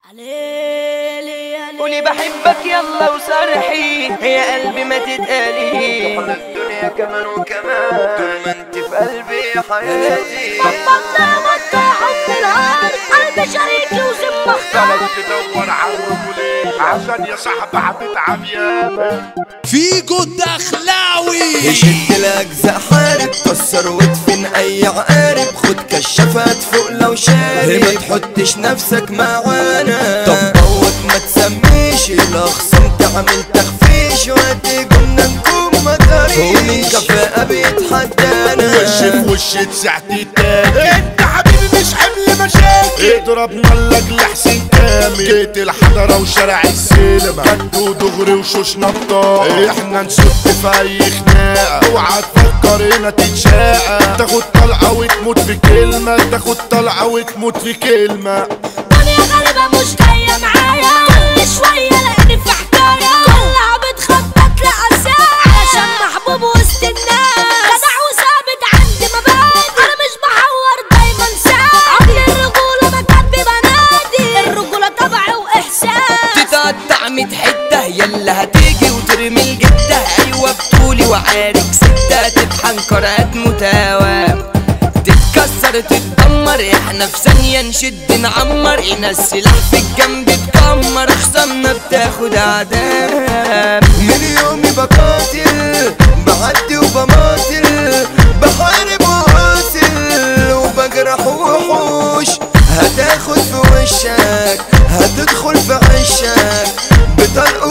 قولي بحبك يلا وصرحي يا قلبي ما تتقالي طحن الدنيا كمان وكمان طول ما انت في قلبي حياتي بطة حب الهار قلبي شريكي وزم اختار تدور على الرجولين عشان يا صاحبي هتتعب ياما فيجو الدخلاوي يشد الاجزاء حارب كسر وادفن اي عقارب خد كشافات فوق لو شارب ما تحطش نفسك معانا طب بوت ما تسميش الاخصم تعمل تخفيش وقت قمنا نكون مداريش ومن كفاءة بيتحدانا وش في وش تسعتي تاني انت حبيبي مش حمل مشاكل اضرب نلك لحسين كامل جيت الحضرة وشارع السينما كدو دغري وشوش نبطاء احنا نسد في اي خناقة اوعى تفكر هنا تتشاقى تاخد طلقة وتموت في كلمة تاخد طلقة وتموت في كلمة دنيا غالبة مش جاية معايا كل شوية لقيني في حكاية كلها بتخبط لأساء علشان محبوب وسط الناس جدع وثابت عندي مبادئ أنا مش بحور دايما ساعة عمري الرجولة ما كان ببنادي الرجولة طبع وإحساس تتقطع 100 حتة يلا هتيجي وترمي الجدة ايوه بطولي وعارك ستة تطحن قرعات متوام تتكسر تتدمر احنا في ثانية نشد نعمر هنا السلاح في الجنب تكمر خصمنا بتاخد اعدام من يومي بقاتل بعدي وبماطل بحارب وقاتل وبجرح وحوش هتاخد في وشك هتدخل في عشك بطلق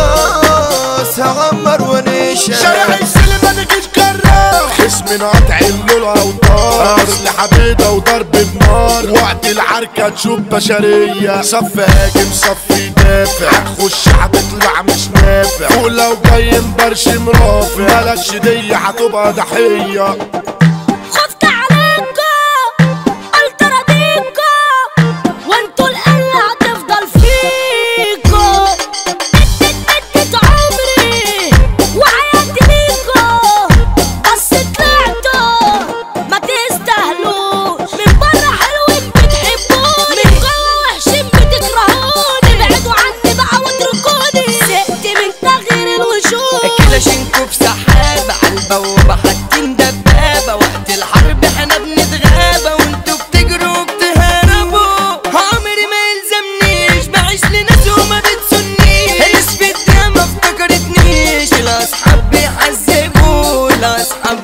ورصاص هعمر ونشك شارع السلم انا جيت كرر خصمنا قطع اللولة اوتار اسلحة بيضة وضرب بنار وقت العركة تشوف بشرية صف هاجم صف يدافع هتخش هتطلع مش نافع ولو جاي مبرشم رافع مالكش دي هتبقى ضحية خفت عليكو قلت راضيكو وانتوا القلة هتفضل فيكو ادت عمري وحياتي ليكو بس طلعتوا ما تستاهلوش من بره حلوين بتحبوني من جوه وحشين بتكرهوني ابعدوا عني بقى واتركوني زهقت من تغيير الوشوش كلاشينكو بسحابة عالبوابة حاطين دبابة وقت الحرب احنا بنتغابى وانتوا بتجروا وبتهربوا عمري ما يلزمنيش بعيش لناس وما بتسنيش اسفت ما افتكرتنيش الاصحاب بيعذبوا الاصحاب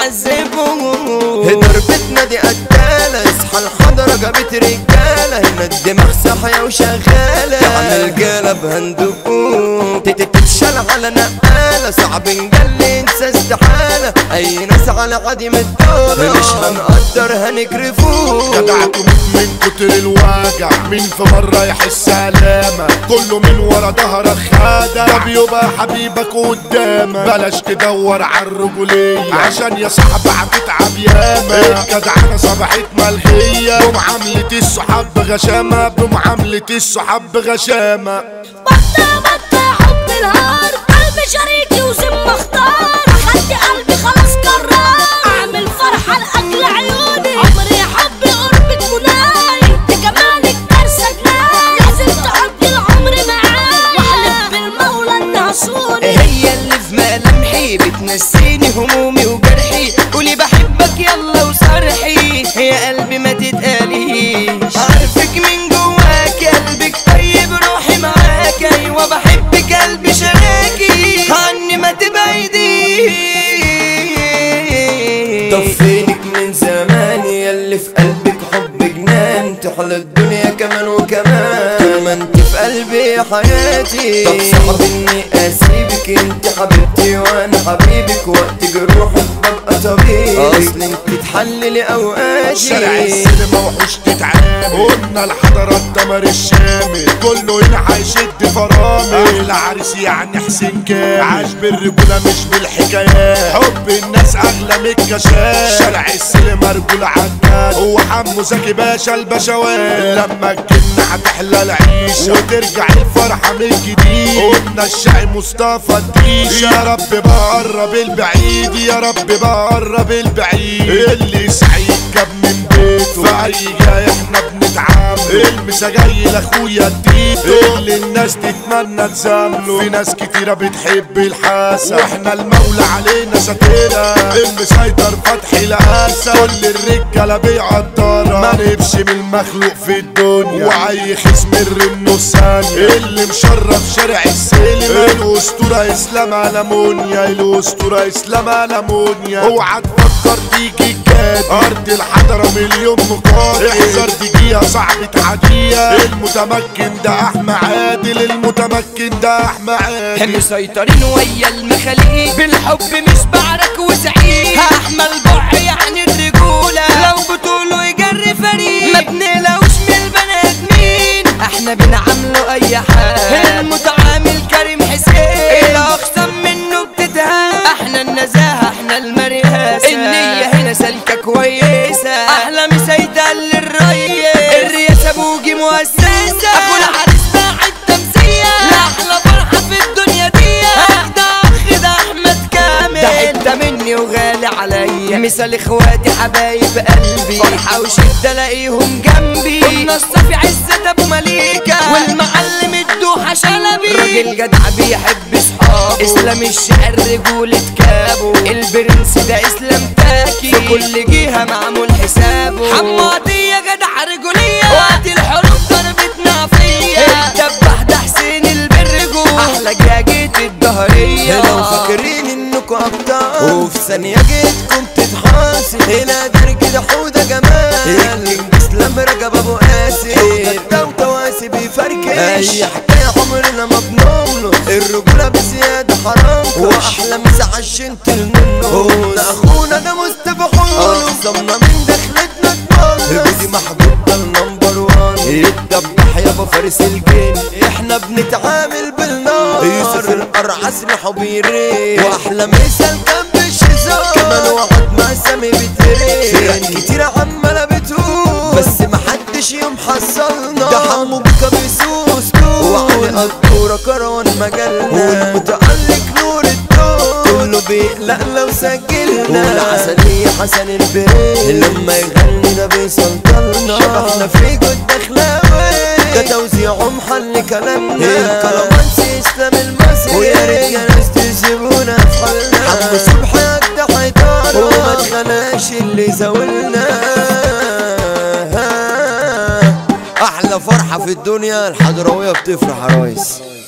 بيعذبوا ضربتنا دي قتالة اصحى الحضرة جابت رجالة هنا الدماغ صاحية وشغالة تعمل جالة بهندقوق تتشال على نقالة صعب نجلي انسى استحالة اي ناس على عديم الدولة مش هنقدر هنكرفوه جدعتوا من كتر الوجع مين في مرة يحس علامة كله من ورا ظهرك خادع طب يبقى حبيبك قدامك بلاش تدور على الرجولية عشان يا صاحبي هتتعب ياما الجدعنة صبحت ملغية بمعاملة الصحاب بغشامة بمعاملة الصحاب بغشامة بطة حب الهار قلبي شريكي وزم اختار خدت قلبي خلاص قرار اعمل فرحة لأجل عيوني عمري حبي قربك مناي انت جمالك كارثة جناي لازم تقضي العمر معاي واحلف بالمولى انها صوني هي اللي في ملامحي بتنسيني همومي وجرحي قولي بحبك يلا وصرحي يا قلبي ما تتقاليش عارفك من جواك قلبك طيب روحي معاك ايوه بحبك قلبي شراكي عني ما تبعديش طفينك من زمان ياللي في قلبك حب جنان تحلى الدنيا كمان وكمان طول ما انت في قلبي حياتي طب صعب اني اسيبك انت حبيبتي وانا حبيبك وقت جروحك ببقى طبيب اصل انت تحللي اوقاتي شارع السينما وحوش تتعامل قلنا الحضرة الدمر الشامل كله هنا هيشد فرامل العريس يعني حسين كامل عاش بالرجولة مش بالحكايات حب الناس اغلى من الكشاف شارع السينما رجولة عداد هو حمو زكي باشا البشوات لما الجنة هتحلى العيشة وترجع الفرحة من جديد قلنا الشاعر مصطفى الديش يا رب بقرب البعيد يا رب بقرب البعيد اللي سعيد جاب من بيته في اي جاي احنا بنتعامل المسا جاي لاخويا التيتو اللي الناس تتمنى تزامله في ناس كتيرة بتحب الحاسة واحنا المولى علينا ساترة المسيطر فتحي لقاسة كل الرجالة بيعطرة ما نبش من المخلوق في الدنيا وعي خصم النص ثانية اللي مشرف شارع السلم الاسطورة اسلام ألمونيا الاسطورة اسلام ألمونيا اوعى تفكر تيجي الجاد ارض الحضرة مليون مقاتل احذر تجيها صعب تعديها المتمكن ده احمى عادل المتمكن ده احمى عادل مسيطرين ويا المخاليق بالحب مش بعرك وزعيق احمى البع يعني الرجولة لو بطوله يجري فريق ما بنقلقوش من البني ادمين احنا بنعامله اي حال المتعامل كريم حسين الاقسم منه بتتهان احنا النزاهة احنا المرياسة النية هنا سالكة كويسة احلى مسيطر للريس الرياسة بوجي مؤسسة اخو العريس باعت تمثية لاحلى فرحة في الدنيا دي ده احمد كامل ده حتة مني وغالي عليا مثال اخواتي حبايب قلبي فرحة وشدة الاقيهم جنبي والنصة في عزة ابو مليكة والمعلم الدوحة شلبي راجل جدع بيحب صحابه اسلام الشعر رجولة كابو البرنس ده اسلام تاكي في كل جهة معمول حسابه حمادية جدع رجولية وقت الحروب ضربتنا فيا الدبح ده حسين البرجو احلى جاجة الدهرية لو فاكرين انكم ابطال وفي ثانية جيتكم تتحاسب هنا درج ده حودة جمال اسلام رجب ابو قاسم حودة وتواسي بيفركش اي حكاية عمرنا ما بنملص الرجولة بزيادة حرامكم واحلى مسا عشنت منه ده اخونا ده مصطفى حلو اقسمنا من دخلتنا تبلص بدي محبوب ده النمبر وان الدبح يابا فارس الجن احنا بنتعامل بالنار يوسف القرع سلاحه بيرين واحلى مثال كان بالشيزون كمان واحد مع سامي بترين فرق كتير عمالة بتقول بس محدش يوم حصلنا ده حمو بيكا بيسوس وعلي قدورة كروان مجالنا والمتألق نور الدور كله بيقلق لو سجلنا والعسلية حسن البريد لما يغني ده بيسلطلنا شبحنا في جود دخلاوي ده توزيعه محل كلامنا الكلامانسي اسلام المصري ويا ريت يا ناس تسيبونا في حالنا حمو صبحي قد حيطان وما تخلاش اللي زاولنا احلى فرحة في الدنيا الحضراوية بتفرح عرايس